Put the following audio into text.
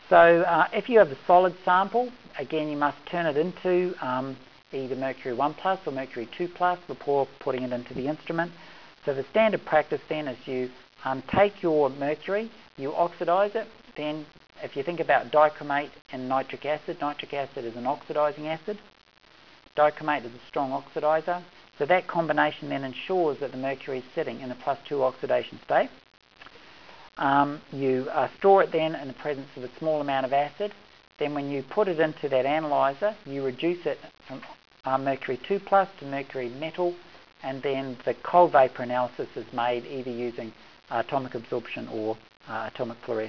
So if you have a solid sample, again you must turn it into either mercury 1 plus or mercury 2 plus before putting it into the instrument. So the standard practice then is you take your mercury, you oxidize it, then if you think about dichromate and nitric acid is an oxidizing acid. Dichromate is a strong oxidizer. So that combination then ensures that the mercury is sitting in a +2 oxidation state. You store it then in the presence of a small amount of acid. Then when you put it into that analyzer, you reduce it from mercury 2 plus to mercury metal, and then the cold vapor analysis is made either using atomic absorption or atomic fluorescence.